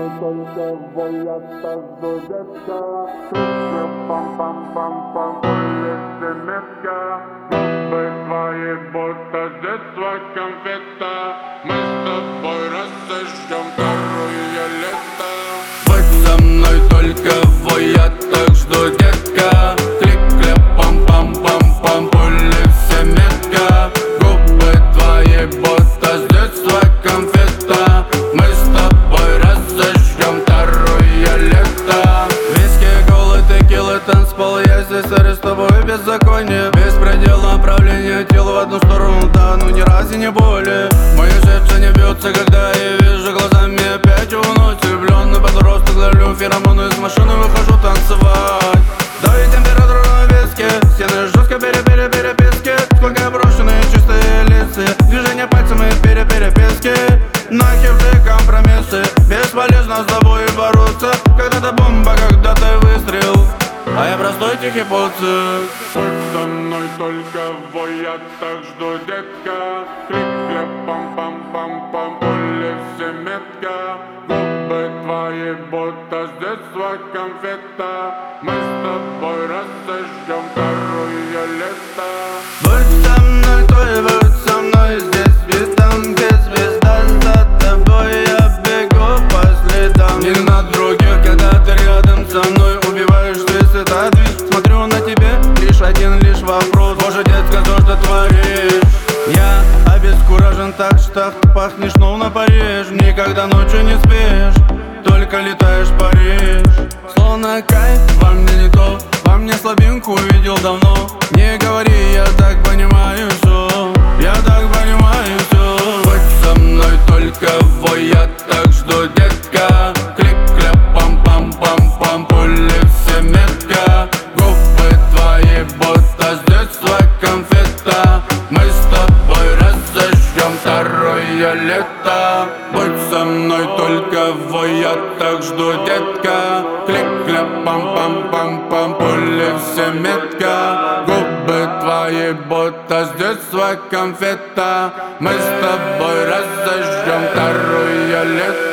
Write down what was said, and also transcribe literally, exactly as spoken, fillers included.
мной только воята жду детка. Крышка, пам-пам-пам-пам, улицы метка. Губы твои будто с детства конфета. Мы с тобой разожжем второе лето. Будь со мной только воята жду детка. Клик-кляп, пам-пам-пам-пам, улицы метка. Губы твои будто с детства конфета. Мы с тобой разожжем второе лето. Виски, колы, текилы, танцпол. Я здесь арестовую беззаконие. Беспредел направления тела в одну сторону. Да, ну ни разу не более. Мои сердце не бьется, когда я вижу глазами опять его ночь. Влюбленный подросток, ловлю феромоны. Из машины выхожу танцевать. Дави температуру на виске. Стены жестко пере-пере-переписки. Сколько брошенные чистые лица. Движения пальцами пере-переписки. Нахер все компромиссы. Бесполезно с тобой бороться. Когда-то бомба, когда-то выстрел. А я простой тихий поцик. Будь со мной только воята жду детка. Клик-кляп, пам-пам-пам-пам, улицы метка. Губы твои будто с детства конфета. Мы с тобой разожжем второе лето. Будь со мной, твой, будь со мной. Здесь без там, без звезда. За тобой я бегу по следам. Не на других, когда ты рядом со мной. Убиваешь весь этот движ. Смотрю на тебе, лишь один лишь вопрос. Боже, детка, то, что творишь. Я обескуражен так, что ты пахнешь, но на Париж. Никогда ночью не спишь, только летаешь в Париж. Словно кайф, во мне не то. Во мне слабинку увидел давно. Не говори, я так понимаю все. Я так понимаю все. Будь со мной только я так жду детка. Клик-кляп, пам-пам-пам-пам, улицы метка. Губы твои будто с детства конфета. Мы с тобой разожжем второе лето. Будь со мной только я так жду детка. Клик-кляп, пам-пам-пам-пам, улицы метка. Губы твои будто с детства конфета. Мы с тобой разожжем второе лето.